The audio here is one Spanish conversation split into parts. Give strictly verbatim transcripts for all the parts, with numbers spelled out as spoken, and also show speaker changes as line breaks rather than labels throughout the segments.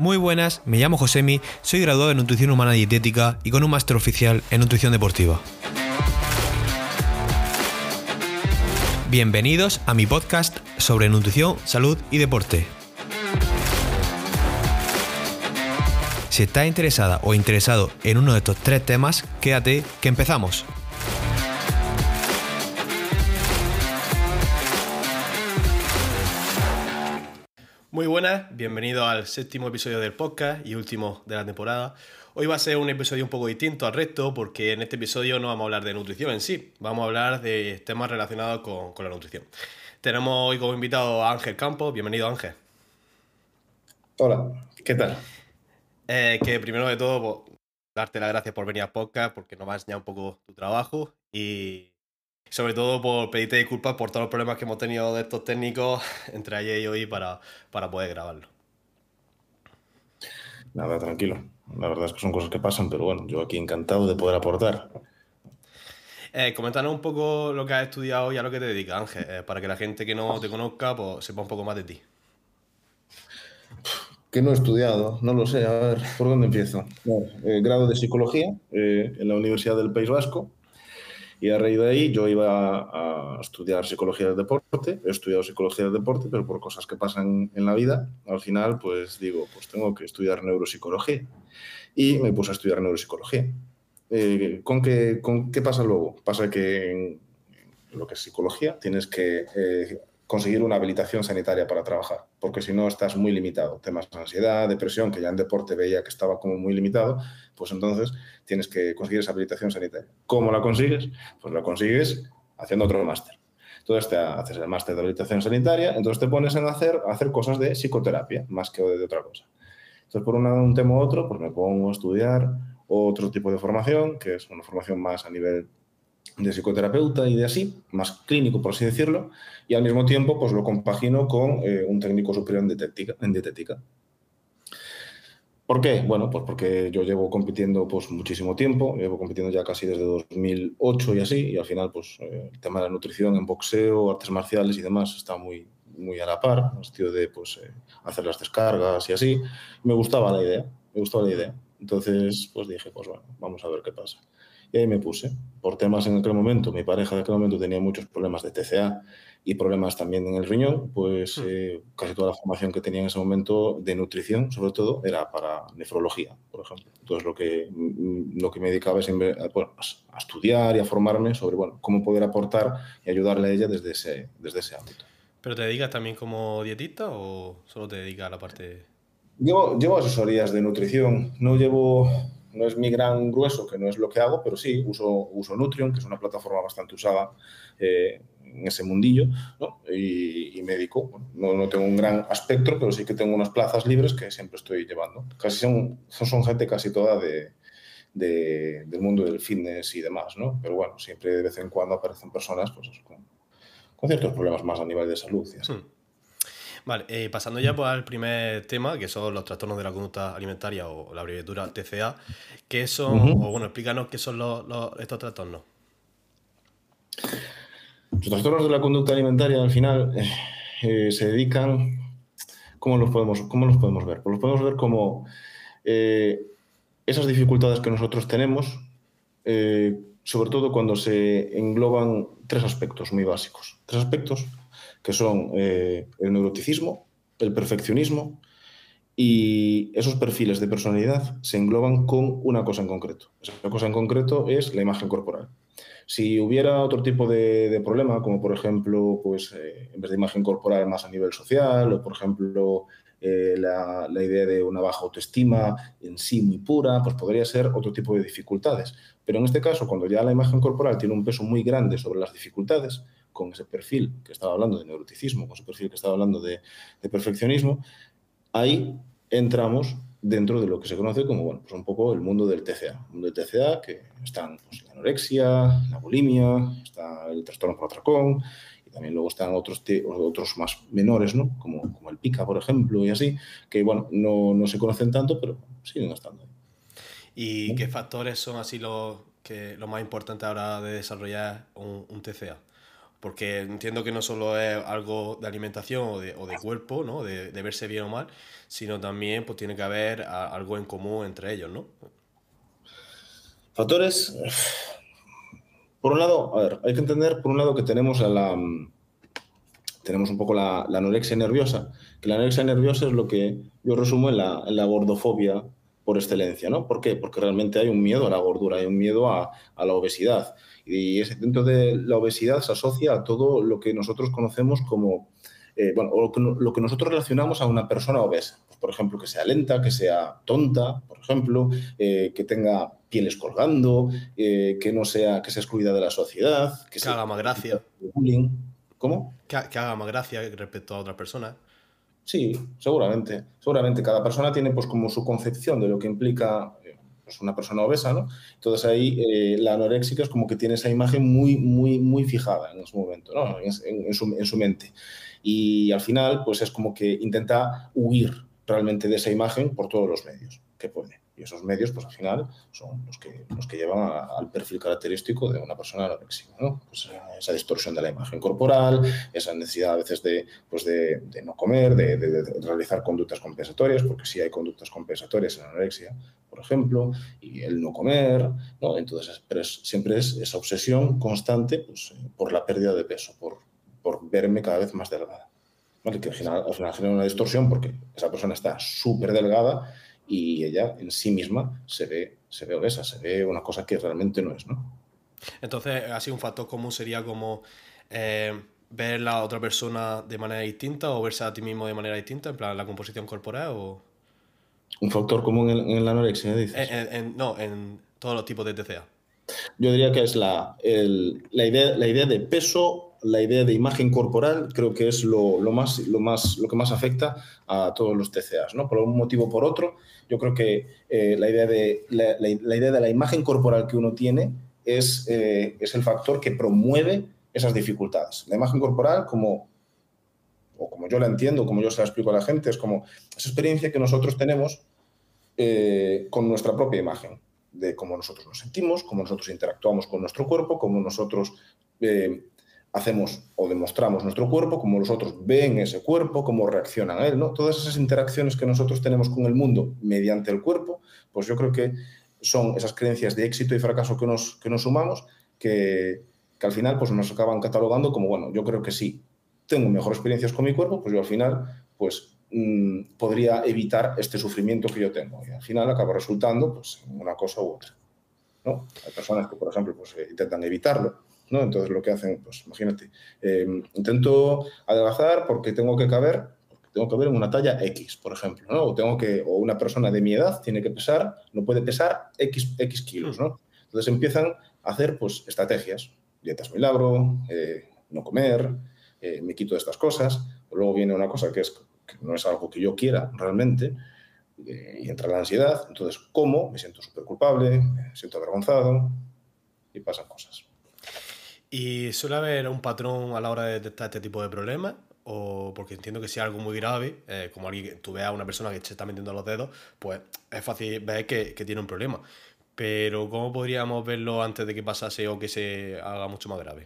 Muy buenas, me llamo Josemi, soy graduado en Nutrición Humana y Dietética y con un máster oficial en Nutrición Deportiva. Bienvenidos a mi podcast sobre nutrición, salud y deporte. Si estás interesada o interesado en uno de estos tres temas, quédate que empezamos. Muy buenas, bienvenidos al séptimo episodio del podcast y último de la temporada. Hoy va a ser un episodio un poco distinto al resto porque en este episodio no vamos a hablar de nutrición en sí, vamos a hablar de temas relacionados con, con la nutrición. Tenemos hoy como invitado a Ángel Campos. Bienvenido, Ángel.
Hola, ¿qué tal?
Eh, que primero de todo, pues, darte las gracias por venir al podcast porque nos va a enseñar un poco tu trabajo y sobre todo por pedirte disculpas por todos los problemas que hemos tenido de estos técnicos entre ayer y hoy para, para poder grabarlo.
Nada, tranquilo. La verdad es que son cosas que pasan, pero bueno, yo aquí encantado de poder aportar.
Eh, coméntanos un poco lo que has estudiado y a lo que te dedicas, Ángel, eh, para que la gente que no te conozca pues, sepa un poco más de ti.
Que no he estudiado, no lo sé, a ver, ¿por dónde empiezo? Bueno, eh, grado de Psicología eh, en la Universidad del País Vasco y a raíz de ahí yo iba a, a estudiar Psicología del Deporte. He estudiado Psicología del Deporte, pero por cosas que pasan en la vida, al final pues digo, pues tengo que estudiar Neuropsicología y me puse a estudiar Neuropsicología. Eh, ¿con, qué, ¿Con qué pasa luego? Pasa que en lo que es psicología tienes que eh, conseguir una habilitación sanitaria para trabajar, porque si no estás muy limitado. Temas de ansiedad, depresión, que ya en deporte veía que estaba como muy limitado, pues entonces tienes que conseguir esa habilitación sanitaria. ¿Cómo la consigues? Pues la consigues haciendo otro máster. Entonces te haces el máster de habilitación sanitaria, entonces te pones en hacer, a hacer cosas de psicoterapia, más que de, de otra cosa. Entonces, por una, un tema u otro, pues me pongo a estudiar otro tipo de formación, que es una formación más a nivel de psicoterapeuta y de así, más clínico, por así decirlo, y al mismo tiempo pues lo compagino con eh, un técnico superior en dietética, en dietética. ¿Por qué? Bueno, pues porque yo llevo compitiendo pues muchísimo tiempo, llevo compitiendo ya casi desde dos mil ocho y así, y al final pues eh, el tema de la nutrición en boxeo, artes marciales y demás está muy, muy a la par, en el sentido de pues eh, hacer las descargas y así. Me gustaba la idea, me gustaba la idea. Entonces pues dije, pues bueno, vamos a ver qué pasa. Y ahí me puse. Por temas en aquel momento, mi pareja de aquel momento tenía muchos problemas de T C A y problemas también en el riñón, pues eh, casi toda la formación que tenía en ese momento de nutrición, sobre todo, era para nefrología, por ejemplo. Entonces lo que, lo que me dedicaba es bueno, a estudiar y a formarme sobre bueno, cómo poder aportar y ayudarle a ella desde ese, desde ese ámbito.
¿Pero te dedicas también como dietista o solo te dedicas a la parte...?
Llevo, llevo asesorías de nutrición, no llevo... No es mi gran grueso, que no es lo que hago, pero sí uso, uso Nutrion, que es una plataforma bastante usada eh, en ese mundillo, ¿no? y, y me dedico. Bueno, no, no tengo un gran espectro, pero sí que tengo unas plazas libres que siempre estoy llevando. Casi son, son gente casi toda de, de, del mundo del fitness y demás, ¿no? Pero bueno, siempre de vez en cuando aparecen personas pues, con, con ciertos problemas más a nivel de salud y así.
Hmm. Vale, eh, pasando ya pues, al primer tema, que son los trastornos de la conducta alimentaria o la abreviatura T C A, ¿qué son, uh-huh. o bueno, explícanos qué son los, los, estos trastornos?
Los trastornos de la conducta alimentaria al final eh, eh, se dedican, ¿cómo los podemos, cómo los podemos ver? Pues los podemos ver como eh, esas dificultades que nosotros tenemos, eh, sobre todo cuando se engloban tres aspectos muy básicos. Tres aspectos que son eh, el neuroticismo, el perfeccionismo y esos perfiles de personalidad se engloban con una cosa en concreto. Esa cosa en concreto es la imagen corporal. Si hubiera otro tipo de, de problema, como por ejemplo, pues, eh, en vez de imagen corporal más a nivel social, o por ejemplo, eh, la, la idea de una baja autoestima en sí muy pura, pues podría ser otro tipo de dificultades. Pero en este caso, cuando ya la imagen corporal tiene un peso muy grande sobre las dificultades, con ese perfil que estaba hablando de neuroticismo, con ese perfil que estaba hablando de, de perfeccionismo, ahí entramos dentro de lo que se conoce como, bueno, pues un poco el mundo del T C A. El mundo del T C A, que están pues, la anorexia, la bulimia, está el trastorno por atracón, y también luego están otros, otros más menores, ¿no? Como, como el pica, por ejemplo, y así, que, bueno, no, no se conocen tanto, pero siguen estando ahí.
¿Y ¿Sí? qué factores son así los, que, los más importantes ahora de desarrollar un, un T C A? Porque entiendo que no solo es algo de alimentación o de, o de cuerpo, ¿no? De, de verse bien o mal, sino también pues tiene que haber a- algo en común entre ellos, ¿no?
Factores, por un lado, a ver, hay que entender, por un lado, que tenemos a la, tenemos un poco la, la anorexia nerviosa, que la anorexia nerviosa es lo que yo resumo en la, en la gordofobia por excelencia, ¿no? ¿Por qué? Porque realmente hay un miedo a la gordura, hay un miedo a, a la obesidad. Y ese, dentro de la obesidad se asocia a todo lo que nosotros conocemos como, eh, bueno, o lo que, lo que nosotros relacionamos a una persona obesa. Pues, por ejemplo, que sea lenta, que sea tonta, por ejemplo, eh, que tenga pieles colgando, eh, que no sea, que sea excluida de la sociedad, que
Que
se
haga más gracia,
bullying. ¿Cómo?
que, ha- que haga más gracia respecto a otras personas.
Sí, seguramente. Seguramente cada persona tiene pues como su concepción de lo que implica eh, pues, una persona obesa, ¿no? Entonces ahí eh, la anoréxica es como que tiene esa imagen muy, muy, muy fijada en ese momento, ¿no? En, en- en su, en su mente. Y al final pues es como que intenta huir realmente de esa imagen por todos los medios que puede. Y esos medios pues al final son los que, los que llevan a- al perfil característico de una persona anoréxica, ¿no? Pues, eh, esa distorsión de la imagen corporal, esa necesidad a veces de pues de, de no comer, de, de, de, realizar conductas compensatorias, porque sí hay conductas compensatorias en anorexia, por ejemplo, y el no comer, ¿no? Entonces, pero es, siempre es esa obsesión constante pues, por la pérdida de peso, por, por verme cada vez más delgada, ¿vale? Que al final, al final genera una distorsión porque esa persona está súper delgada y ella en sí misma se ve, se ve obesa, se ve una cosa que realmente no es, ¿no?
Entonces, así un factor común sería como eh, ver a la otra persona de manera distinta o verse a ti mismo de manera distinta, en plan la composición corporal o...
Un factor común en, en la anorexia,
En,
dices.
en- en- no, en todos los tipos de T C A.
Yo diría que es la, el- la, idea, la idea de peso, la idea de imagen corporal, creo que es lo, lo más, lo, más, lo que más afecta a todos los T C As, ¿no? Por un motivo o por otro, yo creo que eh, la, idea de, la, la, la, idea de la imagen corporal que uno tiene es, eh, es el factor que promueve esas dificultades. La imagen corporal, como, o como yo la entiendo, como yo se la explico a la gente, es como esa experiencia que nosotros tenemos eh, con nuestra propia imagen, de cómo nosotros nos sentimos, cómo nosotros interactuamos con nuestro cuerpo, cómo nosotros eh, hacemos o demostramos nuestro cuerpo, cómo los otros ven ese cuerpo, cómo reaccionan a él, ¿no? Todas esas interacciones que nosotros tenemos con el mundo mediante el cuerpo, pues yo creo que son esas creencias de éxito y fracaso que nos, que nos sumamos, que, que al final pues nos acaban catalogando como, bueno, yo creo que sí, tengo mejores experiencias con mi cuerpo, pues yo al final, pues mmm, podría evitar este sufrimiento que yo tengo. Y al final acaba resultando pues, en una cosa u otra, ¿no? Hay personas que, por ejemplo, pues, eh, intentan evitarlo, ¿no? Entonces lo que hacen, pues imagínate, eh, intento adelgazar porque tengo que caber, porque tengo que caber en una talla X, por ejemplo, ¿no? O, tengo que, o una persona de mi edad tiene que pesar, no puede pesar X, X kilos, ¿no? Entonces empiezan a hacer, pues, estrategias, dietas milagro, eh, no comer, eh, me quito de estas cosas. Luego viene una cosa que, es, que no es algo que yo quiera realmente, eh, y entra la ansiedad. Entonces, como me siento súper culpable, me siento avergonzado y pasan cosas.
¿Y suele haber un patrón a la hora de detectar este tipo de problemas? O porque entiendo que si es algo muy grave, eh, como alguien, tú veas a una persona que se está metiendo los dedos, pues es fácil ver que, que tiene un problema. Pero ¿cómo podríamos verlo antes de que pasase o que se haga mucho más grave?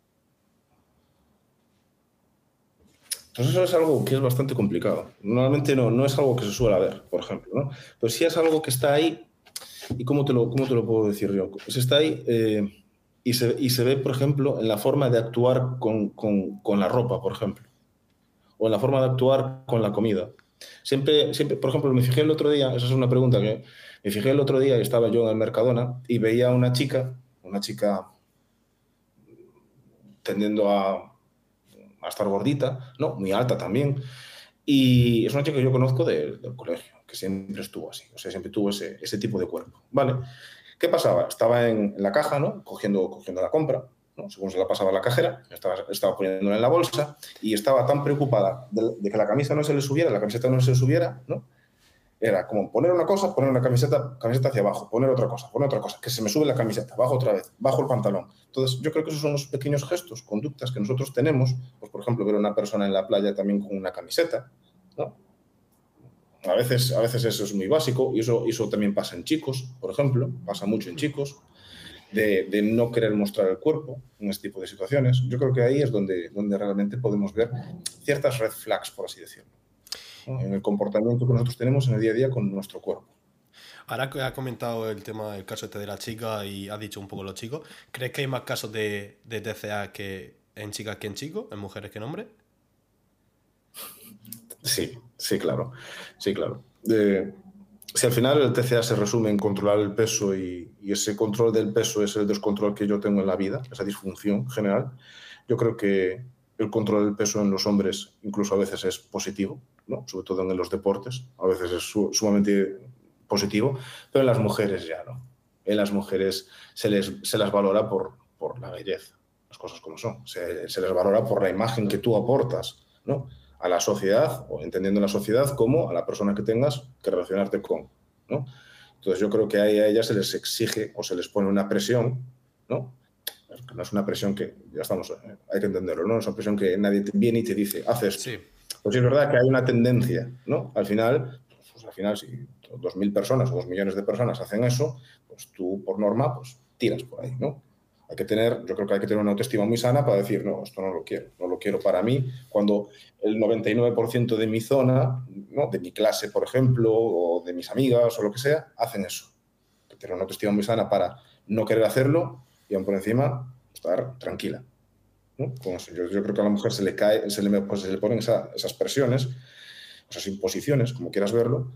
Pues eso es algo que es bastante complicado. Normalmente no, no es algo que se suele ver, por ejemplo, ¿no? Pero sí es algo que está ahí. ¿Y cómo te lo, cómo te lo puedo decir yo? Pues está ahí eh, y, se, y se ve, por ejemplo, en la forma de actuar con, con, con la ropa, por ejemplo. O en la forma de actuar con la comida. Siempre, siempre, por ejemplo, me fijé el otro día, esa es una pregunta que me fijé el otro día y estaba yo en el Mercadona y veía a una chica, una chica tendiendo a, a estar gordita, ¿no? Muy alta también. Y es una chica que yo conozco de, del colegio, que siempre estuvo así, o sea, siempre tuvo ese, ese tipo de cuerpo, ¿vale? ¿Qué pasaba? Estaba en, en la caja, ¿no? Cogiendo, cogiendo la compra, ¿no? Según se la pasaba a la cajera, estaba, estaba poniéndola en la bolsa y estaba tan preocupada de, de que la camisa no se le subiera, la camiseta no se le subiera, ¿no? Era como poner una cosa, poner una camiseta, camiseta hacia abajo, poner otra cosa, poner otra cosa, que se me sube la camiseta, bajo otra vez, bajo el pantalón. Entonces, yo creo que esos son los pequeños gestos, conductas que nosotros tenemos, pues por ejemplo, ver a una persona en la playa también con una camiseta, ¿no? A veces, a veces eso es muy básico y eso, eso también pasa en chicos, por ejemplo, pasa mucho en chicos. de, de no querer mostrar el cuerpo en este tipo de situaciones. Yo creo que ahí es donde, donde realmente podemos ver ciertas red flags, por así decirlo, ¿no? En el comportamiento que nosotros tenemos en el día a día con nuestro cuerpo.
Ahora que has comentado el tema, el caso este de la chica y has dicho un poco los chicos, ¿crees que hay más casos de, de T C A que en chicas que en chicos, en mujeres que en hombres?
Sí, sí, claro. Sí, claro. Eh, si al final el T C A se resume en controlar el peso y, y ese control del peso es el descontrol que yo tengo en la vida, esa disfunción general, yo creo que el control del peso en los hombres incluso a veces es positivo, ¿no? Sobre todo en los deportes, a veces es su, sumamente positivo, pero en las mujeres ya no. En las mujeres se les, se las valora por, por la belleza, las cosas como son. Se, se les valora por la imagen que tú aportas, ¿no? A la sociedad, o entendiendo la sociedad como a la persona que tengas que relacionarte con, ¿no? Entonces yo creo que ahí a ellas se les exige o se les pone una presión, ¿no? No es una presión que, ya estamos, hay que entenderlo, ¿no? Es una presión que nadie te viene y te dice, haz esto.
Sí.
Pues es verdad que hay una tendencia, ¿no? Al final, pues al final, si dos mil personas o dos millones de personas hacen eso, pues tú, por norma, pues tiras por ahí, ¿no? Hay que tener, yo creo que hay que tener una autoestima muy sana para decir, no, esto no lo quiero, no lo quiero para mí, cuando el noventa y nueve por ciento de mi zona, ¿no? De mi clase, por ejemplo, o de mis amigas o lo que sea, hacen eso. Hay que tener una autoestima muy sana para no querer hacerlo y aún por encima estar tranquila, ¿no? Con eso. Yo, yo creo que a la mujer se le cae, se le, pues, se le ponen esa, esas presiones, esas imposiciones, como quieras verlo,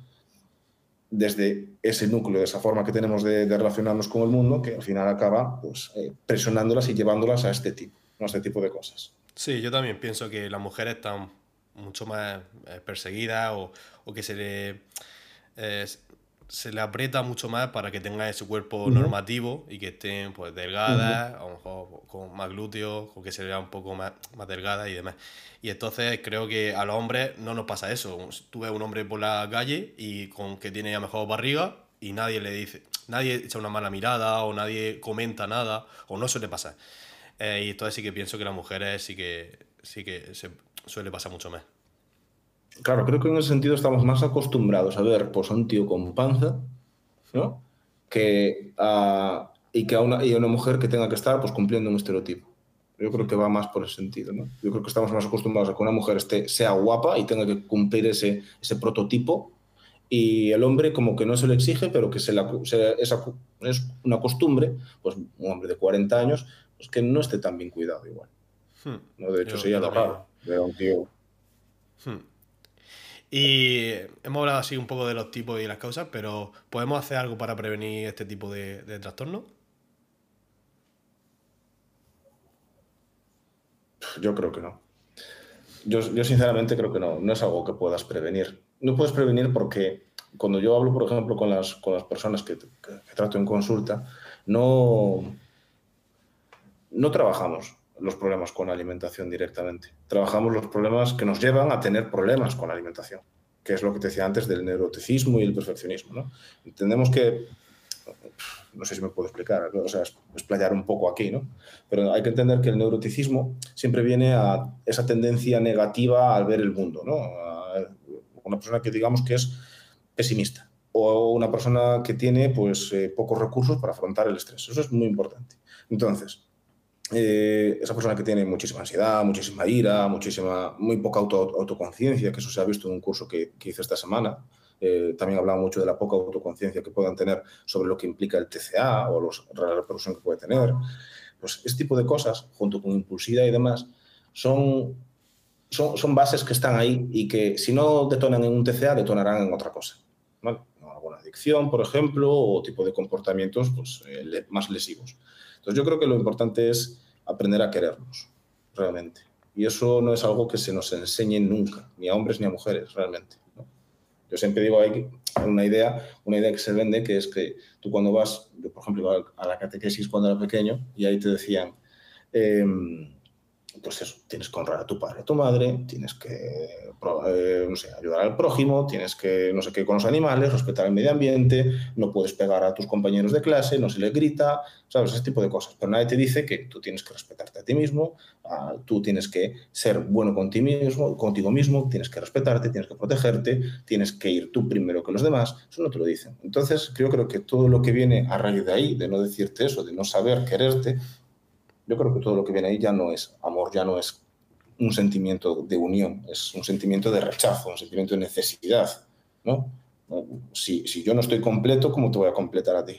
desde ese núcleo, de esa forma que tenemos de, de relacionarnos con el mundo, que al final acaba pues, eh, presionándolas y llevándolas a este tipo, ¿no? A este tipo de cosas.
Sí, yo también pienso que las mujeres están mucho más eh, perseguidas o, o que se le, eh, se le aprieta mucho más para que tengan ese cuerpo
Uh-huh.
normativo y que estén pues
Uh-huh.
delgadas, a lo mejor con más glúteos, o que se vea un poco más, más delgada y demás. Y entonces creo que a los hombres no nos pasa eso. Tú ves un hombre por la calle y con que tiene a lo mejor barriga y nadie le dice, nadie echa una mala mirada o nadie comenta nada, o no suele pasar. Eh, y entonces sí que pienso que las mujeres sí que sí que se suele pasar mucho más.
Claro, creo que en ese sentido estamos más acostumbrados a ver pues, a un tío con panza, ¿no? Que a, y que a una, y a una mujer que tenga que estar pues, cumpliendo un estereotipo. Yo creo que va más por ese sentido, ¿no? Yo creo que estamos más acostumbrados a que una mujer esté, sea guapa y tenga que cumplir ese, ese prototipo, y el hombre como que no se le exige, pero que se la, se, esa, es una costumbre, pues un hombre de cuarenta años, pues que no esté tan bien cuidado igual,
Hmm.
¿no? De hecho,
Yo,
sería
yo
lo
también.
raro ver a un tío.
Hmm. Y hemos hablado así un poco de los tipos y las causas, pero ¿podemos hacer algo para prevenir este tipo de, de trastornos?
Yo creo que no. Yo, yo sinceramente creo que no, no es algo que puedas prevenir. No puedes prevenir porque cuando yo hablo, por ejemplo, con las, con las personas que, que, que trato en consulta, no, no trabajamos los problemas con la alimentación directamente. Trabajamos los problemas que nos llevan a tener problemas con la alimentación, que es lo que te decía antes del neuroticismo y el perfeccionismo, ¿no? Entendemos que, no sé si me puedo explicar, ¿no? O sea, explayar un poco aquí, ¿no? Pero hay que entender que el neuroticismo siempre viene a esa tendencia negativa al ver el mundo, ¿no? A una persona que digamos que es pesimista o una persona que tiene pues eh, pocos recursos para afrontar el estrés. Eso es muy importante. Entonces, eh, esa persona que tiene muchísima ansiedad, muchísima ira, muchísima, muy poca auto, autoconciencia, que eso se ha visto en un curso que, que hice esta semana. Eh, también hablaba mucho de la poca autoconciencia que puedan tener sobre lo que implica el T C A o los, la repercusión que puede tener. Pues este tipo de cosas, junto con impulsividad y demás, son, son, son bases que están ahí y que si no detonan en un T C A, detonarán en otra cosa, ¿vale? Alguna adicción, por ejemplo, o tipo de comportamientos pues, eh, más lesivos. Entonces yo creo que lo importante es aprender a querernos, realmente. Y eso no es algo que se nos enseñe nunca, ni a hombres ni a mujeres, realmente, ¿no? Yo siempre digo, hay una idea, una idea que se vende, que es que tú cuando vas, yo por ejemplo, iba a la catequesis cuando era pequeño, y ahí te decían, eh, pues eso, tienes que honrar a tu padre, a tu madre, tienes que, eh, no sé, ayudar al prójimo, tienes que, no sé qué, con los animales, respetar el medio ambiente, no puedes pegar a tus compañeros de clase, no se les grita, ¿sabes? Ese tipo de cosas. Pero nadie te dice que tú tienes que respetarte a ti mismo, a, tú tienes que ser bueno contigo mismo, contigo mismo, tienes que respetarte, tienes que protegerte, tienes que ir tú primero que los demás. Eso no te lo dicen. Entonces, yo creo que todo lo que viene a raíz de ahí, de no decirte eso, de no saber quererte, yo creo que todo lo que viene ahí ya no es amor, ya no es un sentimiento de unión, es un sentimiento de rechazo, un sentimiento de necesidad, ¿no? Si, si yo no estoy completo, ¿cómo te voy a completar a ti?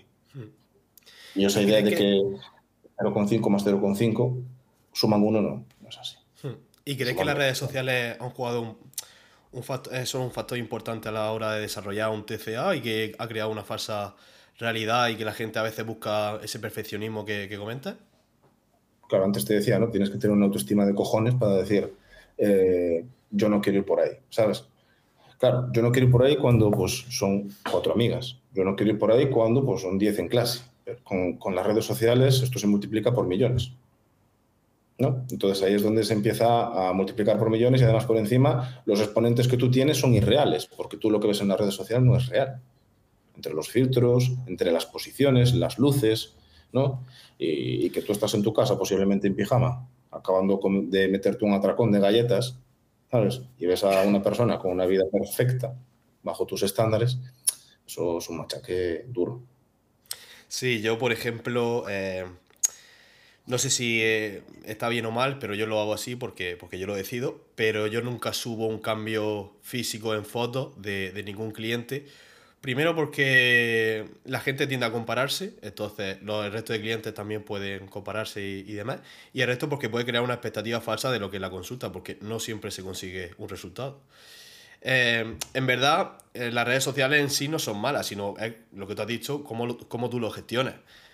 Y esa
¿Y
idea
crees
de
que,
que cero coma cinco más cero coma cinco suman uno, no, no es así.
¿y crees que
Suman
las
dos.
redes sociales han jugado un, un factor, eh, son un factor importante a la hora de desarrollar un T C A y que ha creado una falsa realidad y que la gente a veces busca ese perfeccionismo que, que comentas?
Claro, antes te decía, ¿no? Tienes que tener una autoestima de cojones para decir, eh, yo no quiero ir por ahí, ¿sabes? Claro, yo no quiero ir por ahí cuando pues, son cuatro amigas. Yo no quiero ir por ahí cuando pues, son diez en clase. Con, con las redes sociales esto se multiplica por millones, ¿no? Entonces ahí es donde se empieza a multiplicar por millones y además por encima los exponentes que tú tienes son irreales, porque tú lo que ves en las redes sociales no es real. Entre los filtros, entre las posiciones, las luces, ¿no? Y, y que tú estás en tu casa posiblemente en pijama, acabando con, de meterte un atracón de galletas, ¿sabes? Y ves a una persona con una vida perfecta bajo tus estándares, eso es un machaque duro.
Sí, yo por ejemplo, eh, no sé si eh, está bien o mal, pero yo lo hago así porque, porque yo lo decido, pero yo nunca subo un cambio físico en fotos de, de ningún cliente. Primero porque la gente tiende a compararse, entonces los, el resto de clientes también pueden compararse y, y demás. Y el resto porque puede crear una expectativa falsa de lo que es la consulta, porque no siempre se consigue un resultado. Eh, en verdad, eh, las redes sociales en sí no son malas, sino es lo que tú has dicho, cómo, lo- cómo tú lo gestionas.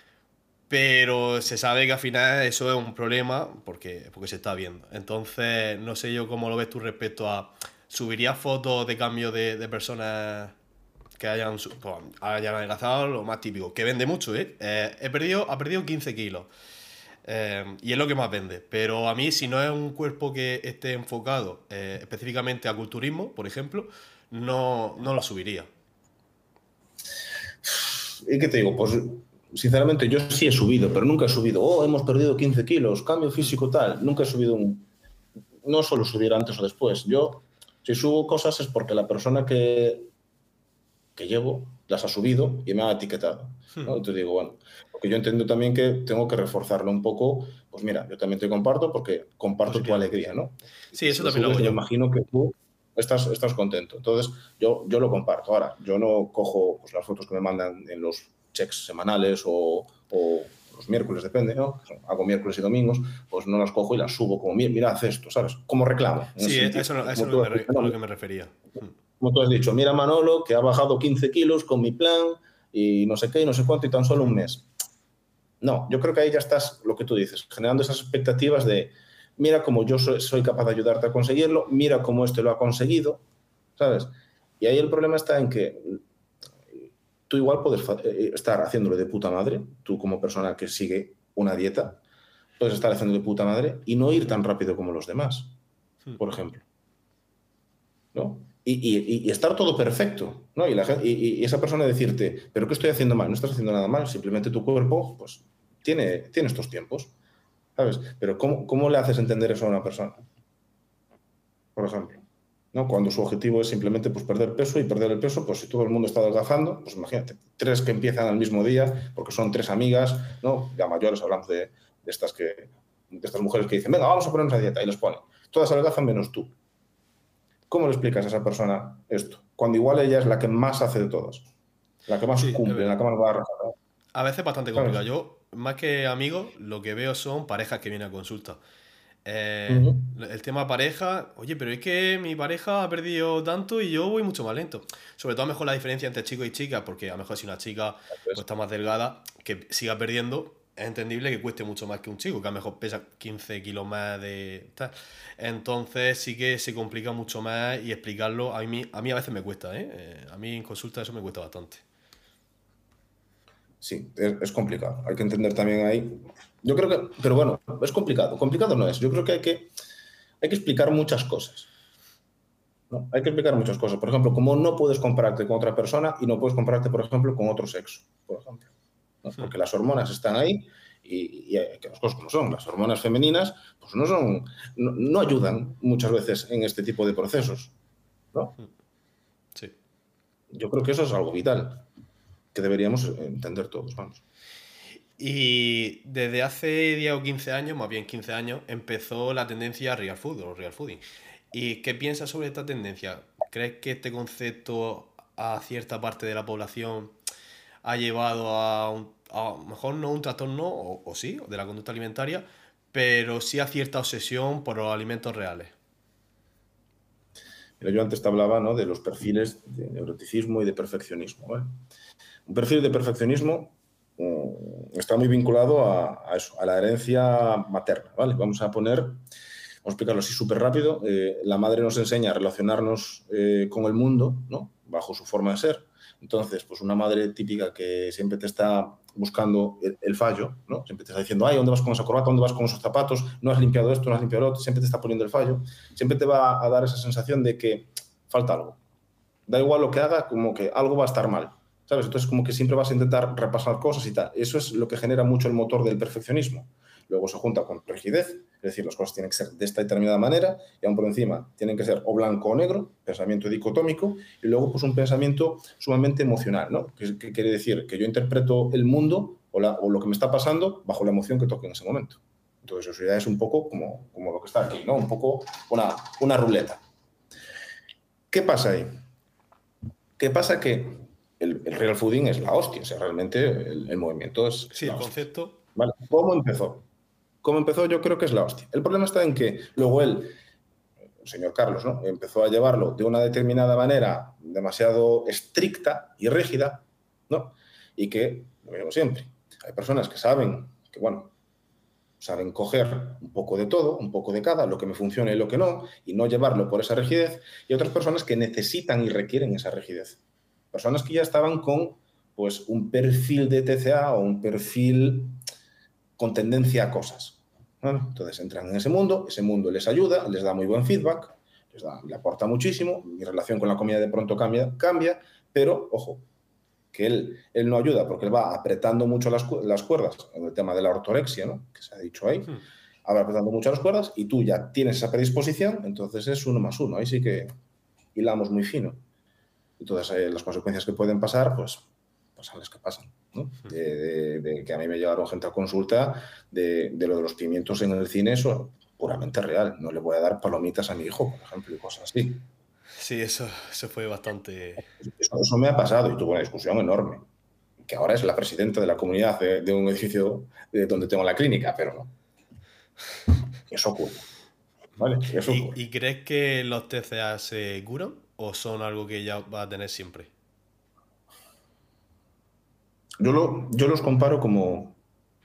Pero se sabe que al final eso es un problema porque, porque se está viendo. Entonces, no sé yo cómo lo ves tú respecto a... ¿Subirías fotos de cambio de, de personas que hayan, su- pues, hayan adelgazado? Lo más típico, que vende mucho, ¿eh? Eh, he perdido, ha perdido quince kilos. Eh, y es lo que más vende. Pero a mí, si no es un cuerpo que esté enfocado eh, específicamente a culturismo, por ejemplo, no, no lo subiría.
¿Y qué te digo? Pues sinceramente yo sí he subido, pero nunca he subido, oh, hemos perdido quince kilos, cambio
Hmm.
físico tal, nunca he subido un... No suelo subir antes o después. Yo, si subo cosas es porque la persona que, que llevo las ha subido y me ha etiquetado, ¿no? Entonces digo, bueno, porque yo entiendo también que tengo que reforzarlo un poco, pues mira, yo también te comparto porque comparto tu
Positivamente.
alegría, ¿no?
Sí,
Y si
eso
lo
también lo
subes,
hago
yo me
yo.
imagino que tú estás, estás contento. Entonces, yo, yo lo comparto. Ahora, yo no cojo pues, las fotos que me mandan en los checks semanales o, o los miércoles, depende, ¿no? Hago miércoles y domingos, pues no las cojo y las subo como, mira, mira haz esto, ¿sabes? Como reclamo, en ese
Sí,
sentido.
eso, no-
Y
eso
como
es lo
tú
que
has
me,
dicho,
re- a
no,
lo que me refería. Hmm.
como tú has dicho, mira Manolo que ha bajado quince kilos con mi plan y no sé qué y no sé cuánto y tan solo un mes. No, yo creo que ahí ya estás, lo que tú dices, generando esas expectativas de, mira cómo yo soy, soy capaz de ayudarte a conseguirlo, mira cómo este lo ha conseguido, ¿sabes? Y ahí el problema está en que tú igual puedes eh, estar haciéndolo de puta madre, tú como persona que sigue una dieta, puedes estar haciendo de puta madre y no ir tan rápido como los demás, por ejemplo, ¿no? Y, y, y estar todo perfecto, ¿no? Y, la, y, y, esa persona decirte, ¿pero qué estoy haciendo mal? No estás haciendo nada mal, simplemente tu cuerpo, pues, tiene, tiene estos tiempos, ¿sabes? Pero ¿cómo, ¿cómo le haces entender eso a una persona, por ejemplo? ¿No? Cuando su objetivo es simplemente pues, perder peso y perder el peso, pues si todo el mundo está adelgazando, pues imagínate, tres que empiezan al mismo día, porque son tres amigas, ¿no? Ya mayores, hablamos de, de estas que, de estas mujeres que dicen, venga, vamos a ponernos a dieta, y les ponen. Todas adelgazan menos tú. ¿Cómo le explicas a esa persona esto? Cuando igual ella es la que más hace de todas, la que más
Sí, es
cumple, la
verdad.
que más va a rajar,
A veces es bastante
¿sabes?
complicado. Yo, más que amigos, lo que veo son parejas que vienen a consulta.
Uh
Eh,
-huh.
el tema pareja, oye, pero es que mi pareja ha perdido tanto y yo voy mucho más lento. Sobre todo, a lo mejor la diferencia entre chicos y chicas, porque a lo mejor si una chica pues,
Entonces,
está más delgada, que siga perdiendo, es entendible que cueste mucho más que un chico, que a lo mejor pesa quince kilos más de tal. Entonces sí que se complica mucho más y explicarlo, a mí, a mí a veces me cuesta, ¿eh? Eh, A mí en consulta eso me cuesta bastante.
sí, es, es complicado. Hay que entender también ahí. Yo creo que, pero bueno, es complicado. Complicado no es. Yo creo que hay que, hay que explicar muchas cosas, ¿no? Hay que explicar muchas cosas. Por ejemplo, cómo no puedes compararte con otra persona y no puedes compararte, por ejemplo, con otro sexo, por ejemplo, ¿no?
Hmm.
Porque las hormonas están ahí y, y hay que las cosas como son. Las hormonas femeninas pues no, son, no, no ayudan muchas veces en este tipo de procesos, ¿no?
Sí.
Yo creo que eso es algo vital que deberíamos entender todos, vamos.
Y desde hace diez o quince años, más bien quince años, empezó la tendencia real food o real fooding. ¿Y qué piensas sobre esta tendencia? ¿Crees que este concepto a cierta parte de la población ha llevado a, un, a lo mejor no un trastorno, o, o sí, de la conducta alimentaria, pero sí a cierta obsesión por los alimentos reales?
Mira, yo antes te hablaba, ¿no?, de los perfiles de neuroticismo y de perfeccionismo, ¿vale? Un perfil de perfeccionismo um, está muy vinculado a, a, eso, a la herencia materna, ¿vale? Vamos a poner, vamos a explicarlo así súper rápido. Eh, la madre nos enseña a relacionarnos eh, con el mundo, ¿no?, bajo su forma de ser. Entonces, pues una madre típica que siempre te está buscando el, el fallo, ¿no? Siempre te está diciendo, ay, ¿dónde vas con esa corbata? ¿Dónde vas con esos zapatos? No has limpiado esto, no has limpiado lo otro. Siempre te está poniendo el fallo. Siempre te va a dar esa sensación de que falta algo. Da igual lo que haga, como que algo va a estar mal, ¿sabes? Entonces, como que siempre vas a intentar repasar cosas y tal. Eso es lo que genera mucho el motor del perfeccionismo. Luego se junta con rigidez, es decir, las cosas tienen que ser de esta determinada manera y aún por encima tienen que ser o blanco o negro, pensamiento dicotómico, y luego pues un pensamiento sumamente emocional, ¿no? Que, que quiere decir que yo interpreto el mundo o, la, o lo que me está pasando bajo la emoción que toque en ese momento. Entonces, eso ya es un poco como, como lo que está aquí, ¿no? Un poco una, una ruleta. ¿Qué pasa ahí? ¿Qué pasa? Que el, el real fooding es la hostia, o sea, realmente el, el movimiento es, es
Sí,
la
el
hostia.
concepto.
¿Vale? ¿Cómo empezó? ¿Cómo empezó? Yo creo que es la hostia. El problema está en que luego él, el señor Carlos, ¿no?, empezó a llevarlo de una determinada manera demasiado estricta y rígida, ¿no? Y que, lo mismo siempre, hay personas que saben que, bueno, saben coger un poco de todo, un poco de cada, lo que me funciona y lo que no, y no llevarlo por esa rigidez, y otras personas que necesitan y requieren esa rigidez. Personas que ya estaban con, pues, un perfil de T C A o un perfil con tendencia a cosas. Bueno, entonces entran en ese mundo, ese mundo les ayuda, les da muy buen feedback, les, da, les aporta muchísimo, mi relación con la comida de pronto cambia, cambia, pero, ojo, que él, él no ayuda porque él va apretando mucho las, las cuerdas en el tema de la ortorexia, ¿no?, que se ha dicho ahí,
Hmm.
va apretando mucho las cuerdas y tú ya tienes esa predisposición, entonces es uno más uno, ahí sí que hilamos muy fino. Entonces eh, las consecuencias que pueden pasar, pues pasan las que pasan, ¿no? De, de, de que a mí me llevaron gente a consulta de, de lo de los pimientos en el cine, eso puramente real, no le voy a dar palomitas a mi hijo, por ejemplo, y cosas así.
Sí, eso, eso fue bastante...
Eso, eso me ha pasado y tuve una discusión enorme, que ahora es la presidenta de la comunidad de, de un edificio de donde tengo la clínica, pero no. Eso ocurre, ¿vale? Eso
¿Y,
ocurre.
¿Y crees que los T C A se curan o son algo que ya va a tener siempre?
Yo, lo, yo los comparo como,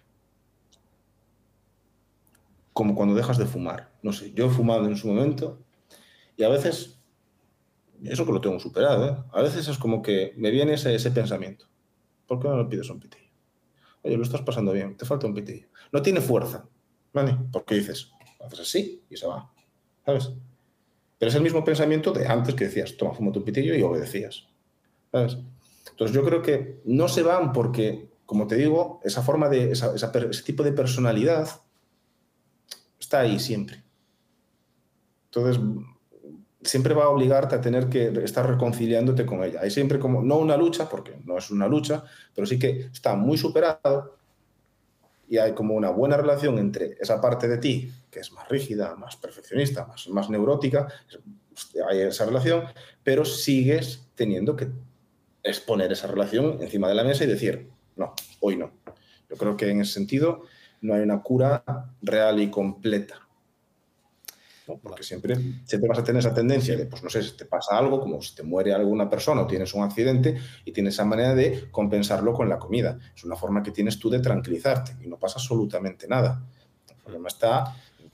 como cuando dejas de fumar. No sé, yo he fumado en su momento y a veces, eso que lo tengo superado, ¿eh?, a veces es como que me viene ese, ese pensamiento. ¿Por qué no le pides un pitillo? Oye, lo estás pasando bien, te falta un pitillo. No tiene fuerza, ¿vale? Porque dices, haces así y se va, ¿sabes? Pero es el mismo pensamiento de antes que decías, toma, fúmate un pitillo y obedecías, ¿sabes? Entonces yo creo que no se van porque, como te digo, esa forma de, esa, esa, ese tipo de personalidad está ahí siempre. Entonces siempre va a obligarte a tener que estar reconciliándote con ella. Hay siempre como, no una lucha, porque no es una lucha, pero sí que está muy superado y hay como una buena relación entre esa parte de ti, que es más rígida, más perfeccionista, más, más neurótica, hay esa relación, pero sigues teniendo que exponer esa relación encima de la mesa y decir, no, hoy no. Yo creo que en ese sentido no hay una cura real y completa, ¿no? Porque
Vale.
siempre, siempre vas a tener esa tendencia
Sí.
de, pues no sé, si te pasa algo, como si te muere alguna persona o tienes un accidente y tienes esa manera de compensarlo con la comida. Es una forma que tienes tú de tranquilizarte y no pasa absolutamente nada. El problema está en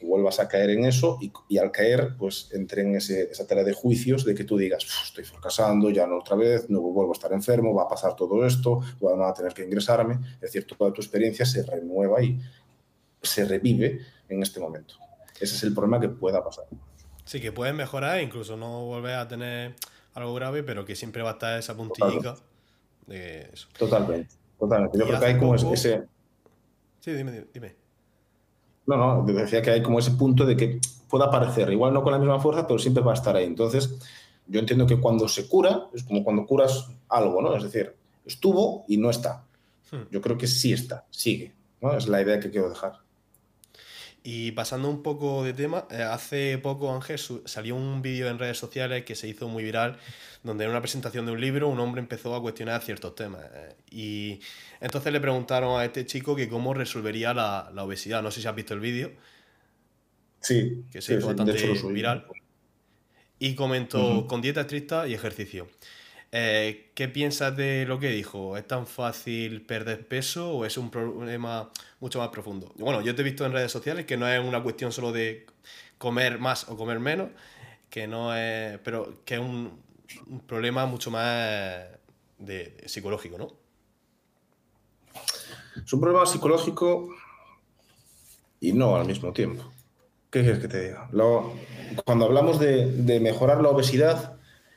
y vuelvas a caer en eso y, y al caer, pues entre en ese, esa tela de juicios de que tú digas, estoy fracasando, ya no otra vez, no vuelvo a estar enfermo, va a pasar todo esto, voy a tener que ingresarme. Es decir, toda tu experiencia se renueva y se revive en este momento. Ese es el problema que pueda pasar.
Sí, que puedes mejorar, incluso no volver a tener algo grave, pero que siempre va a estar esa puntillica de eso.
Totalmente, totalmente. Yo
Y
creo que
hace
hay como
poco...
ese...
Sí, dime, dime.
No, no, decía que hay como ese punto de que pueda aparecer, igual no con la misma fuerza, pero siempre va a estar ahí. Entonces, yo entiendo que cuando se cura, es como cuando curas algo, ¿no? Es decir, estuvo y no está.
Hmm.
Yo creo que sí está, sigue, ¿no? Es la idea que quiero dejar.
Y pasando un poco de tema, eh, hace poco, Ángel, salió un vídeo en redes sociales que se hizo muy viral, donde en una presentación de un libro un hombre empezó a cuestionar ciertos temas. Eh, y entonces le preguntaron a este chico que cómo resolvería la, la obesidad. No sé si has visto el vídeo,
Sí,
que se
sí,
hizo
sí, de hecho lo
bastante
subí.
viral. Y comentó,
Uh-huh.
con dieta estricta y ejercicio. Eh, ¿Qué piensas de lo que dijo? ¿Es tan fácil perder peso o es un problema mucho más profundo? Bueno, yo te he visto en redes sociales que no es una cuestión solo de comer más o comer menos, que no es, pero que es un, un problema mucho más de, de psicológico, ¿no?
Es un problema psicológico y no al mismo tiempo. ¿Qué quieres que te diga? Lo, cuando hablamos de, de mejorar la obesidad,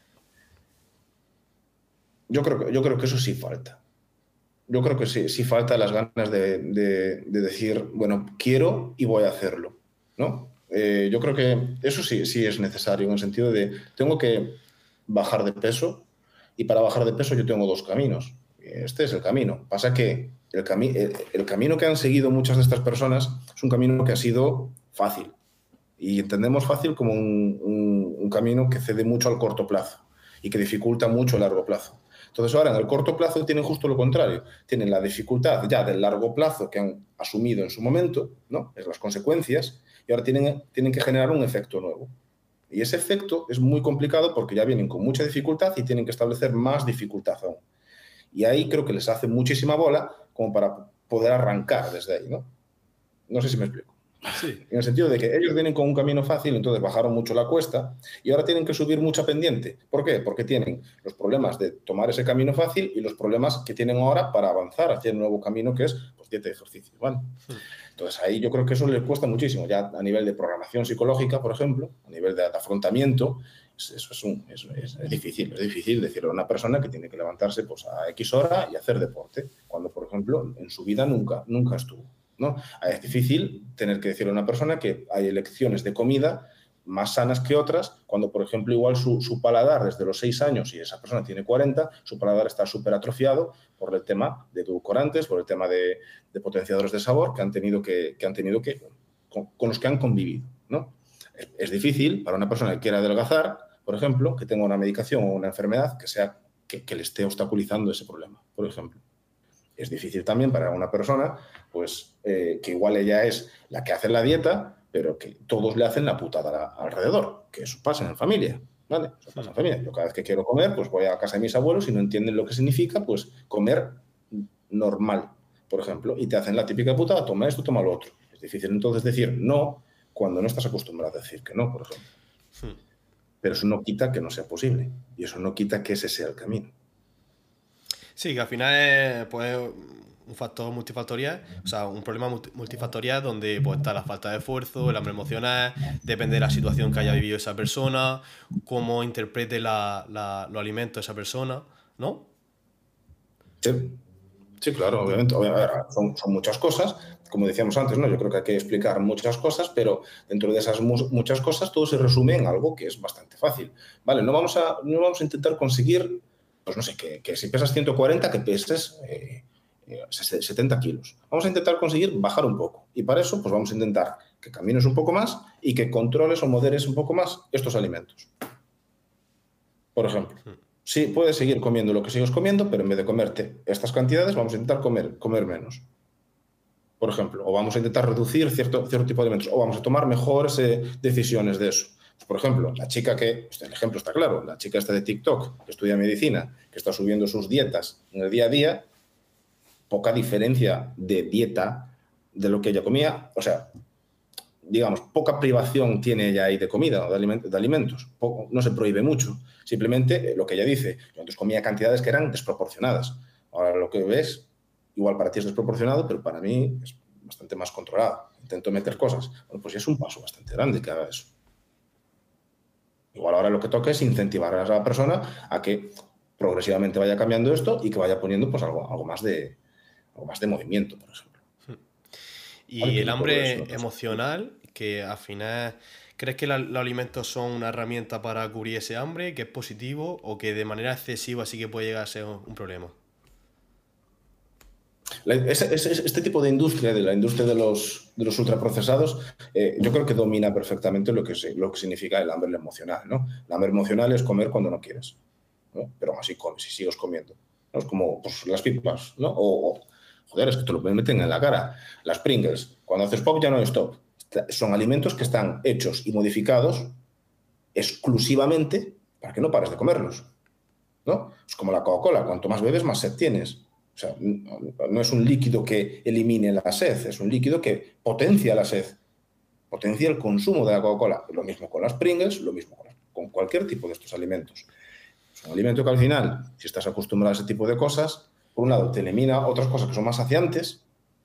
yo creo, que, yo creo que eso sí falta. Yo creo que sí, sí falta las ganas de, de, de decir, bueno, quiero y voy a hacerlo, ¿no? Eh, yo creo que eso sí, sí es necesario, en el sentido de, tengo que bajar de peso y para bajar de peso yo tengo dos caminos. Este es el camino. Pasa que el, cami el, el camino que han seguido muchas de estas personas es un camino que ha sido fácil. Y entendemos fácil como un, un, un camino que cede mucho al corto plazo y que dificulta mucho el largo plazo. Entonces ahora en el corto plazo tienen justo lo contrario. Tienen la dificultad ya del largo plazo que han asumido en su momento, ¿no? Es las consecuencias, y ahora tienen, tienen que generar un efecto nuevo. Y ese efecto es muy complicado porque ya vienen con mucha dificultad y tienen que establecer más dificultad aún. Y ahí creo que les hace muchísima bola como para poder arrancar desde ahí, ¿no? No sé si me explico.
Sí.
En el sentido de que ellos vienen con un camino fácil, entonces bajaron mucho la cuesta y ahora tienen que subir mucha pendiente. ¿Por qué? Porque tienen los problemas de tomar ese camino fácil y los problemas que tienen ahora para avanzar hacia el nuevo camino que es pues, dieta y ejercicio. ¿Vale? Entonces ahí yo creo que eso les cuesta muchísimo, ya a nivel de programación psicológica, por ejemplo, a nivel de, de afrontamiento, eso es, un, es, es, es difícil, es difícil decirle a una persona que tiene que levantarse pues, a X hora y hacer deporte, cuando, por ejemplo, en su vida nunca, nunca estuvo. ¿No? Es difícil tener que decirle a una persona que hay elecciones de comida más sanas que otras, cuando, por ejemplo, igual su, su paladar desde los seis años y esa persona tiene cuarenta, su paladar está súper atrofiado por el tema de edulcorantes, por el tema de, de potenciadores de sabor que han tenido que, que, han tenido que con, con los que han convivido, ¿no? Es, es difícil para una persona que quiera adelgazar, por ejemplo, que tenga una medicación o una enfermedad que, sea, que, que le esté obstaculizando ese problema, por ejemplo. Es difícil también para una persona pues, eh, que igual ella es la que hace la dieta, pero que todos le hacen la putada alrededor, que eso pasa en familia, ¿vale? Eso pasa en familia. Yo cada vez que quiero comer, pues voy a casa de mis abuelos y no entienden lo que significa, pues, comer normal, por ejemplo, y te hacen la típica putada, toma esto, toma lo otro. Es difícil entonces decir no cuando no estás acostumbrado a decir que no, por ejemplo. Hmm. Pero eso no quita que no sea posible y eso no quita que ese sea el camino.
Sí, que al final es pues, un factor multifactorial, o sea, un problema multifactorial donde pues, está la falta de esfuerzo, el hambre emocional, depende de la situación que haya vivido esa persona, cómo interprete la, la, los alimentos esa persona, ¿no?
Sí, sí, claro, obviamente. Son, son muchas cosas, como decíamos antes, ¿no? Yo creo que hay que explicar muchas cosas, pero dentro de esas mu muchas cosas todo se resume en algo que es bastante fácil. Vale, no vamos a, no vamos a intentar conseguir, pues no sé, que, que si pesas ciento cuarenta, que peses eh, eh, setenta kilos. Vamos a intentar conseguir bajar un poco. Y para eso, pues vamos a intentar que camines un poco más y que controles o moderes un poco más estos alimentos. Por ejemplo. Sí, puedes seguir comiendo lo que sigues comiendo, pero en vez de comerte estas cantidades, vamos a intentar comer, comer menos. Por ejemplo, o vamos a intentar reducir cierto, cierto tipo de alimentos, o vamos a tomar mejores eh, decisiones de eso. Pues, por ejemplo, la chica que, el ejemplo está claro, la chica esta de TikTok, que estudia medicina, que está subiendo sus dietas en el día a día, poca diferencia de dieta de lo que ella comía. O sea, digamos, poca privación tiene ella ahí de comida o de, aliment de alimentos. Poco, no se prohíbe mucho. Simplemente lo que ella dice, yo antes comía cantidades que eran desproporcionadas. Ahora lo que ves, igual para ti es desproporcionado, pero para mí es bastante más controlado. Intento meter cosas. Bueno, pues ya es un paso bastante grande que haga eso. Igual ahora lo que toca es incentivar a esa persona a que progresivamente vaya cambiando esto y que vaya poniendo pues algo, algo, más, de, algo más de movimiento, por ejemplo.
Y
vale,
el hambre
eso,
emocional, que al final, ¿crees que la, los alimentos son una herramienta para cubrir ese hambre, que es positivo, o que de manera excesiva sí que puede llegar a ser un, un problema?
La, ese, ese, este tipo de industria, de la industria de los, de los ultraprocesados, eh, yo creo que domina perfectamente lo que, se, lo que significa el hambre emocional, ¿no? El hambre emocional es comer cuando no quieres, ¿no? Pero aún así comes y sigues comiendo, ¿no? Es como pues, las pipas, ¿no? O, o, joder, es que te lo meten en la cara. Las Pringles, cuando haces pop ya no hay stop. Son alimentos que están hechos y modificados exclusivamente para que no pares de comerlos, ¿no? Es como la Coca-Cola, cuanto más bebes, más sed tienes. O sea, no es un líquido que elimine la sed, es un líquido que potencia la sed, potencia el consumo de la Coca-Cola. Lo mismo con las Pringles, lo mismo con, con cualquier tipo de estos alimentos. Es un alimento que al final, si estás acostumbrado a ese tipo de cosas, por un lado te elimina otras cosas que son más saciantes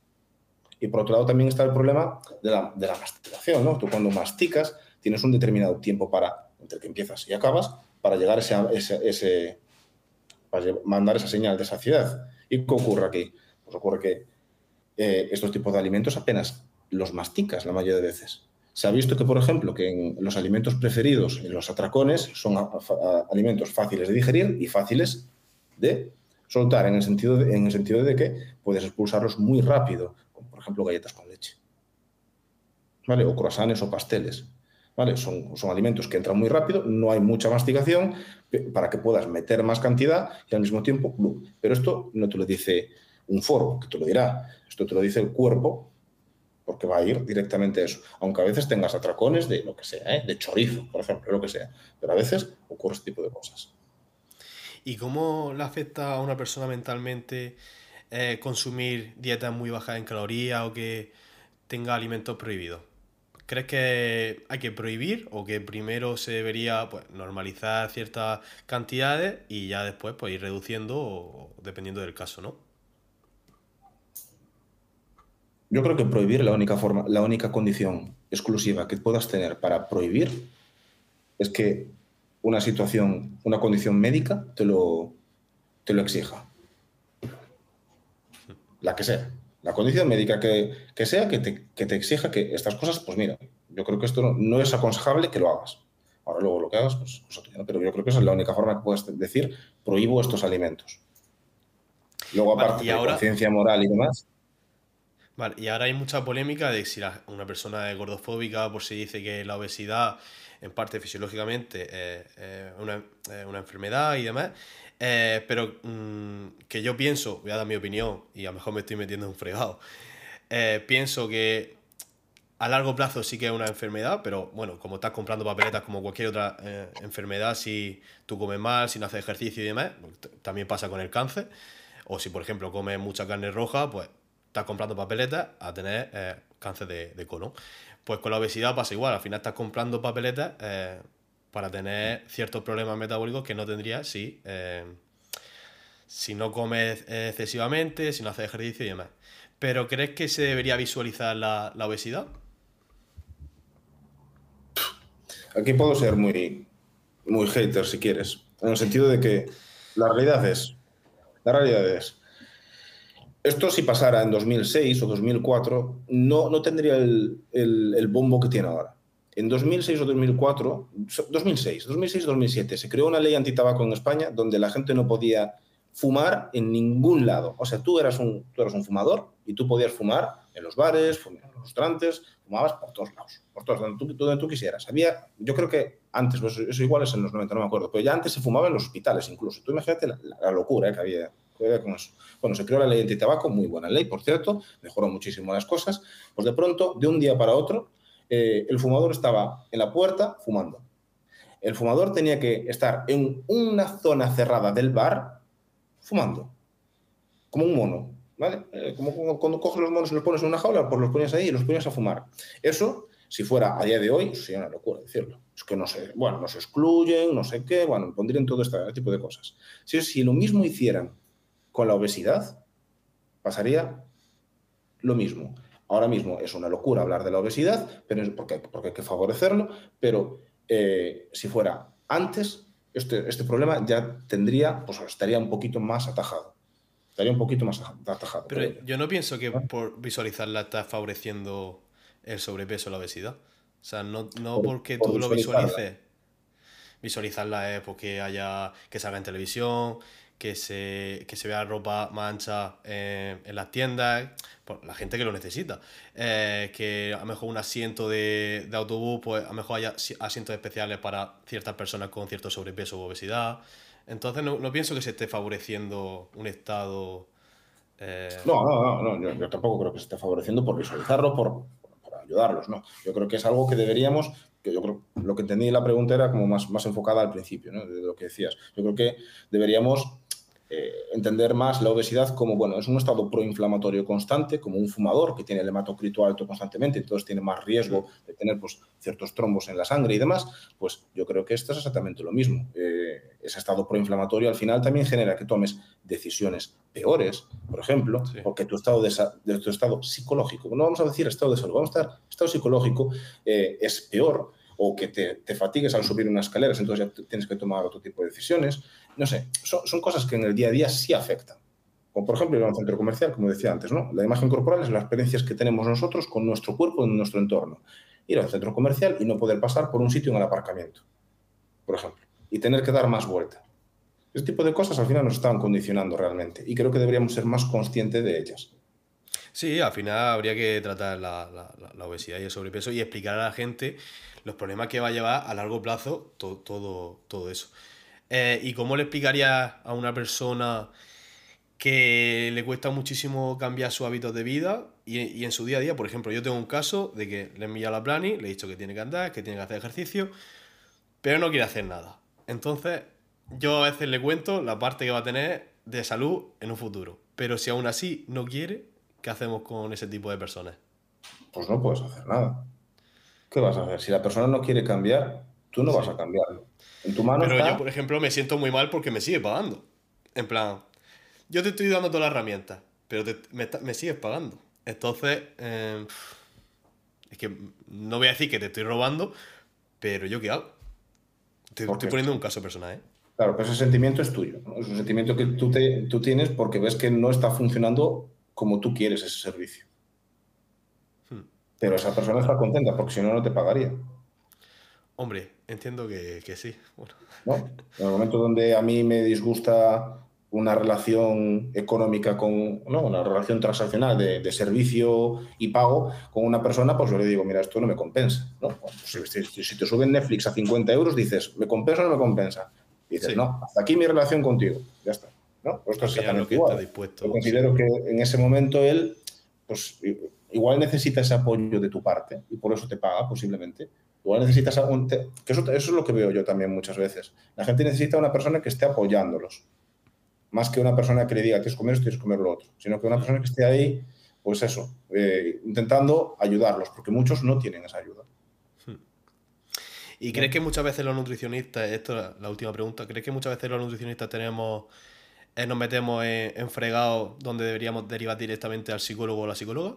y por otro lado también está el problema de la, de la masticación, ¿no? Tú cuando masticas tienes un determinado tiempo para, entre que empiezas y acabas, para llegar a ese, ese, ese para mandar esa señal de saciedad. ¿Y qué ocurre aquí? Pues ocurre que eh, estos tipos de alimentos apenas los masticas la mayoría de veces. Se ha visto que, por ejemplo, que en los alimentos preferidos, en los atracones, son a, a, alimentos fáciles de digerir y fáciles de soltar, en el, sentido de, en el sentido de que puedes expulsarlos muy rápido, como por ejemplo galletas con leche, ¿vale? O croissants o pasteles. ¿Vale? Son, son alimentos que entran muy rápido, no hay mucha masticación para que puedas meter más cantidad y al mismo tiempo, ¡blum! Pero esto no te lo dice un foro, que te lo dirá. Esto te lo dice el cuerpo, porque va a ir directamente a eso. Aunque a veces tengas atracones de lo que sea, ¿eh? De chorizo, por ejemplo, lo que sea. Pero a veces ocurre este tipo de cosas.
¿Y cómo le afecta a una persona mentalmente eh, consumir dietas muy bajas en calorías o que tenga alimentos prohibidos? ¿Crees que hay que prohibir o que primero se debería pues, normalizar ciertas cantidades y ya después pues, ir reduciendo o, dependiendo del caso, ¿no?
Yo creo que prohibir la única forma, la única condición exclusiva que puedas tener para prohibir es que una situación, una condición médica te lo, te lo exija. La que sea. La condición médica que, que sea, que te, que te exija que estas cosas, pues mira, yo creo que esto no, no es aconsejable que lo hagas. Ahora luego lo que hagas, pues, pues pero yo creo que esa es la única forma que puedes decir, prohíbo estos alimentos. Luego,
Vale,
aparte
y
de
ahora,
conciencia moral y demás.
vale, y ahora hay mucha polémica de si la- una persona es gordofóbica por si dice que la obesidad, en parte fisiológicamente, es es una, es una enfermedad y demás. Eh, pero mm, que yo pienso, voy a dar mi opinión y a lo mejor me estoy metiendo en un fregado. Eh, pienso que a largo plazo sí que es una enfermedad, pero bueno, como estás comprando papeletas como cualquier otra eh, enfermedad, si tú comes mal, si no haces ejercicio y demás, pues, t- también pasa con el cáncer. O si, por ejemplo, comes mucha carne roja, pues estás comprando papeletas a tener eh, cáncer de, de colon. Pues con la obesidad pasa igual, al final estás comprando papeletas eh, para tener ciertos problemas metabólicos que no tendrías si, eh, si no comes excesivamente, si no haces ejercicio y demás. Pero ¿crees que se debería visualizar la, la obesidad?
Aquí puedo ser muy, muy hater si quieres, en el sentido de que la realidad es, la realidad es, esto si pasara en dos mil seis o dos mil cuatro no, no tendría el, el, el bombo que tiene ahora. En dos mil seis o dos mil cuatro, dos mil seis, dos mil seis, dos mil siete, se creó una ley antitabaco en España donde la gente no podía fumar en ningún lado. O sea, tú eras un, tú eras un fumador y tú podías fumar en los bares, en los restaurantes, fumabas por todos lados, por todos, donde tú, donde tú quisieras. Había, yo creo que antes, pues eso igual es en los noventa, no me acuerdo, pero ya antes se fumaba en los hospitales incluso. Tú imagínate la, la locura eh, que había. Con eso. Bueno, se creó la ley antitabaco, muy buena ley, por cierto, mejoró muchísimo las cosas. Pues de pronto, de un día para otro, eh, el fumador estaba en la puerta fumando. El fumador tenía que estar en una zona cerrada del bar fumando, como un mono, ¿vale? Eh, como cuando coges los monos y los pones en una jaula, pues los ponías ahí y los ponías a fumar. Eso Si fuera a día de hoy, sería una locura decirlo. Es que no sé, bueno, nos excluyen, no sé qué, bueno, pondrían todo este tipo de cosas. Si, si lo mismo hicieran con la obesidad, pasaría lo mismo. Ahora mismo es una locura hablar de la obesidad, pero es porque, porque hay que favorecerlo, pero eh, si fuera antes, este, este problema ya tendría, pues estaría un poquito más atajado. Estaría un poquito más atajado,
Pero
creo yo.
yo no pienso que
¿No?
por visualizarla estás favoreciendo el sobrepeso o la obesidad. O sea, no, no
Por,
porque
por
tú lo
visualizarla.
visualices. Visualizarla es porque haya, que salga en televisión, que se, que se vea ropa más ancha eh, en las tiendas, por la gente que lo necesita. Eh, que a lo mejor un asiento de, de autobús, pues a lo mejor haya si- asientos especiales para ciertas personas con cierto sobrepeso u obesidad. Entonces no, no pienso que se esté favoreciendo un estado... eh,
No, no, no, no yo, yo tampoco creo que se esté favoreciendo por visualizarlo, por, por ayudarlos, no. Yo creo que es algo que deberíamos, que yo creo, lo que entendí la pregunta era como más, más enfocada al principio, ¿no? De lo que decías. Yo creo que deberíamos eh, entender más la obesidad como, bueno, es un estado proinflamatorio constante, como un fumador que tiene el hematocrito alto constantemente, entonces tiene más riesgo de tener pues, ciertos trombos en la sangre y demás, pues yo creo que esto es exactamente lo mismo. Eh, ese estado proinflamatorio al final también genera que tomes decisiones peores, por ejemplo,
sí.
porque tu estado, de, de tu estado psicológico, no vamos a decir estado de salud, vamos a estar, estado psicológico eh, es peor, o que te, te fatigues al subir unas escaleras, entonces ya tienes que tomar otro tipo de decisiones. No sé, son, son cosas que en el día a día sí afectan. Como por ejemplo ir a un centro comercial, como decía antes, ¿no? La imagen corporal es las experiencias que tenemos nosotros con nuestro cuerpo en nuestro entorno. Ir al centro comercial y no poder pasar por un sitio en el aparcamiento, por ejemplo, y tener que dar más vuelta. Ese tipo de cosas al final nos están condicionando realmente y creo que deberíamos ser más conscientes de ellas.
Sí, al final habría que tratar la, la- la- la obesidad y el sobrepeso y explicar a la gente los problemas que va a llevar a largo plazo to- todo, todo eso. Eh, ¿y cómo le explicaría a una persona que le cuesta muchísimo cambiar sus hábitos de vida y, y en su día a día? Por ejemplo, yo tengo un caso de que le he enviado la plani, le he dicho que tiene que andar, que tiene que hacer ejercicio, pero no quiere hacer nada. Entonces, yo a veces le cuento la parte que va a tener de salud en un futuro. Pero si aún así no quiere, ¿qué hacemos con ese tipo de personas?
Pues no puedes hacer nada. ¿Qué vas a hacer? Si la persona no quiere cambiar, tú no vas
Sí.
a cambiarlo. En tu mano
Pero yo,
está.
por ejemplo, me siento muy mal porque me sigue pagando. En plan, yo te estoy dando todas las herramientas, pero te- me, está- me sigues pagando. Entonces, eh, es que no voy a decir que te estoy robando, pero ¿yo qué hago? Te estoy
Porque,
poniendo un caso personal, ¿eh?
claro, pero ese sentimiento es tuyo, ¿no? Es un sentimiento que tú, te, tú tienes porque ves que no está funcionando como tú quieres ese servicio.
Hmm.
Pero esa persona está
Bueno,
contenta porque si no, no te pagaría,
hombre, entiendo que, que sí. Bueno,
¿no? En el momento donde a mí me disgusta una relación económica con, no, una relación transaccional de, de servicio y pago con una persona, pues yo le digo, mira, esto no me compensa, ¿no? Pues si, si, si te suben Netflix a cincuenta euros, dices, ¿me compensa o no me compensa? Y dices,
sí,
no, hasta aquí mi relación contigo, ya está, ¿no? Pues esto es
lo que ya es lo
exactamente
que esté
igual. Yo
dispuesto, sí.
considero que en ese momento él, pues igual necesita ese apoyo de tu parte y por eso te paga posiblemente. Igual necesitas algún... Te, que eso, eso es lo que veo yo también muchas veces. La gente necesita una persona que esté apoyándolos, más que una persona que le diga tienes que comer esto, tienes que comer lo otro, sino que una
Hmm.
persona que esté ahí, pues eso, eh, intentando ayudarlos, porque muchos no tienen esa ayuda.
¿Y crees
¿No?
que muchas veces los nutricionistas, esto es la última pregunta, ¿crees que muchas veces los nutricionistas tenemos, eh, nos metemos en, en fregados donde deberíamos derivar directamente al psicólogo o la psicóloga?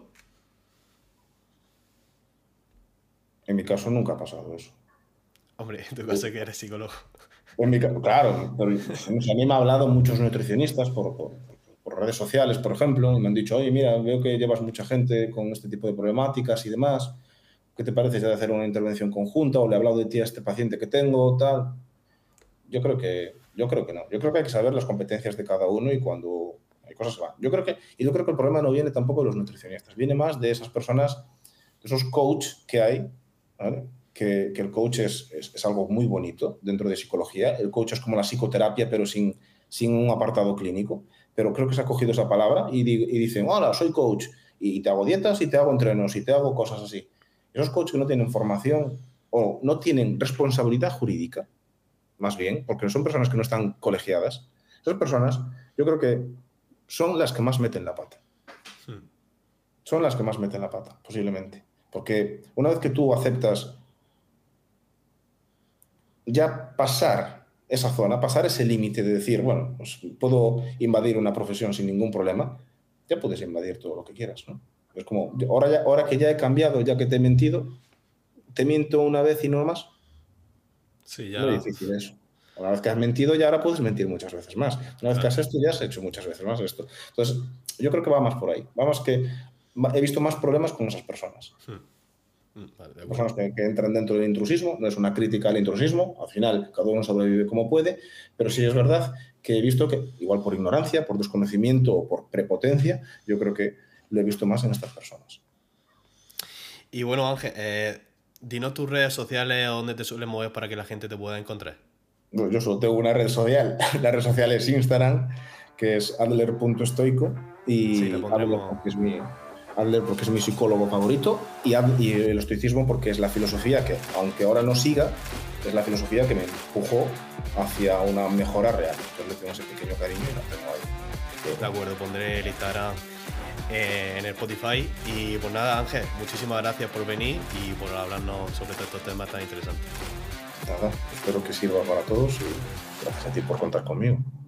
En mi caso nunca ha pasado eso.
Hombre, en tu caso que eres psicólogo.
En mi caso, claro, pero, pues, a mí me han hablado muchos nutricionistas por, por, por redes sociales, por ejemplo, y me han dicho, oye, mira, veo que llevas mucha gente con este tipo de problemáticas y demás. ¿Qué te parece de hacer una intervención conjunta? O le he hablado de ti a este paciente que tengo, tal. Yo creo que, yo creo que no. Yo creo que hay que saber las competencias de cada uno y cuando hay cosas que van. Yo creo que, y yo creo que el problema no viene tampoco de los nutricionistas, viene más de esas personas, de esos coaches que hay, ¿vale? Que, que el coach es, es, es algo muy bonito dentro de psicología. El coach es como la psicoterapia, pero sin, sin un apartado clínico. Pero creo que se ha cogido esa palabra y, di, y dicen, hola, soy coach, y te hago dietas y te hago entrenos y te hago cosas así. Esos coaches que no tienen formación o no tienen responsabilidad jurídica, más bien, porque son personas que no están colegiadas, esas personas yo creo que son las que más meten la pata.
Hmm.
Son las que más meten la pata, posiblemente. Porque una vez que tú aceptas ya pasar esa zona, pasar ese límite de decir, bueno, pues puedo invadir una profesión sin ningún problema, ya puedes invadir todo lo que quieras, ¿no? Es como, ahora, ya, ahora que ya he cambiado, ya que te he mentido, te miento una vez y no más.
Sí, ya
Muy
no.
difícil eso. Una vez que has mentido, ya ahora puedes mentir muchas veces más. Una vez que has esto, ya has hecho muchas veces más esto. Entonces, yo creo que va más por ahí. Va más que he visto más problemas con esas personas.
Hmm. Vale, de
Personas
acuerdo.
que, que entran dentro del intrusismo. No es una crítica al intrusismo. Al final, cada uno sobrevive como puede. Pero sí es verdad que he visto que, igual por ignorancia, por desconocimiento o por prepotencia, yo creo que lo he visto más en estas personas.
Y bueno, Ángel, eh, dinos tus redes sociales donde te suelen mover para que la gente te pueda encontrar.
Yo solo tengo una red social. La red social es Instagram, que es adler punto estoico,
Sí, le
y Adler
pondremos.
porque es mi, Adler porque es mi psicólogo favorito, y, y el estoicismo porque es la filosofía que, aunque ahora no siga, es la filosofía que me empujó hacia una mejora real. Entonces le tengo ese pequeño cariño y lo tengo ahí.
De acuerdo, pondré el Instagram eh, en el Spotify. Y pues nada, Ángel, muchísimas gracias por venir y por hablarnos sobre todos estos temas tan interesantes.
Nada, espero que sirva para todos y gracias a ti por contar conmigo.